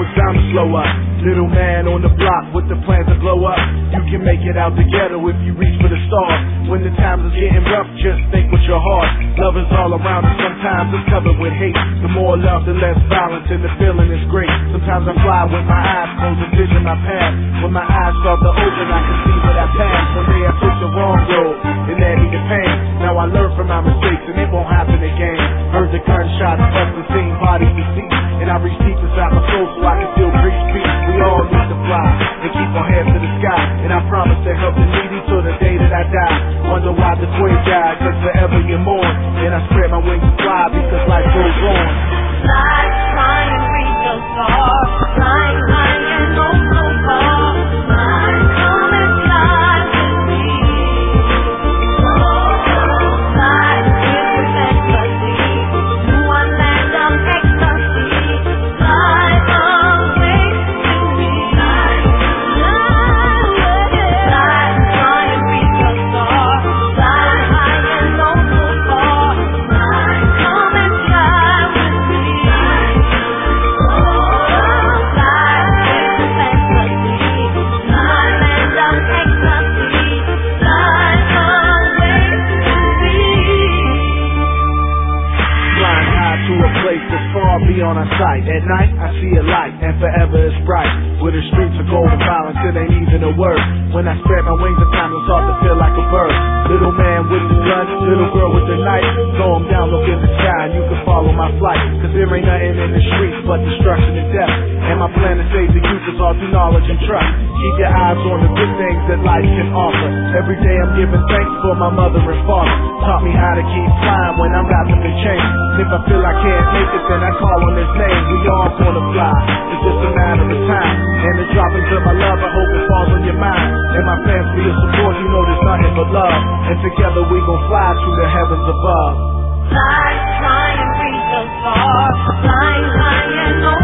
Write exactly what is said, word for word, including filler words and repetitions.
it's time to slow up. Little man on the block with the plans to blow up. You can make it out the ghetto if you reach for the stars. When the times are getting rough, just think with your heart. Love is all around us, sometimes it's covered with hate. The more love, the less violence, and the feeling is great. Sometimes I fly with my eyes closed and vision my path. When my eyes start to open, I can see where I passed. One day I took the wrong road, and led me to pain. Now I learn from my mistakes, and it won't happen again. Heard the gunshots, bust the same bodies we see, and I reach deep inside my soul so I can still preach peace. We all need to fly and keep our heads to the sky, and I promise to help the needy till the day that I die. Wonder why the twin died, cause forever you mourn, and I spread my wings to fly because life goes on. Fly, fly and reach so far. Fly, fly and go so far. Fly, come and fly with me. Oh, fly with ecstasy to a land of ecstasy. Fly away with me. Fly, fly, fly and reach so far. Fly high and go so far. Fly, come and fly with me. On our sight. At night, I see a light, and forever it's bright. Where the streets are cold and violence, it ain't even a word. When I spread my wings, at times I start to feel like a bird. Little man with the gun, little girl with the knife. Throw 'em down, look in the sky, and you can follow my flight. Cause there ain't nothing in the streets but destruction and death. And my plan to save the youth is all through knowledge and trust. Keep your eyes on the good things that life can offer. Every day I'm giving thanks for my mother and father. Taught me how to keep flying when I'm wrapped up in chains. If I feel I can't make it, then I call on his name. We all gonna fly, it's just a matter of time. And the droppings of my love, I hope it falls on your mind. And my fans for your support, you know there's nothing but love. And together we gon' fly to the heavens above. Fly, fly and reach so far. Fly high and go